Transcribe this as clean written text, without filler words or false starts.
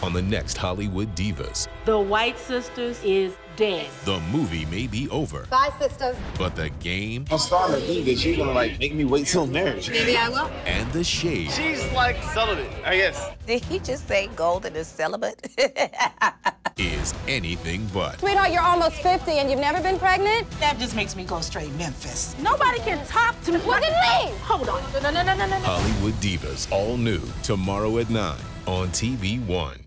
on the next Hollywood Divas. The White Sisters is dead. The movie may be over. Bye, sisters. But the game. I'm starting to think that you're gonna make me wait till marriage. Maybe I will. And the shade. She's like celibate, I guess. Did he just say Golden is celibate? Is anything but. Sweetheart, you're almost 50 and you've never been pregnant? That just makes me go straight Memphis. Nobody can talk to me. Look at me! Hold on. No. Hollywood Divas, all new tomorrow at 9 on TV1.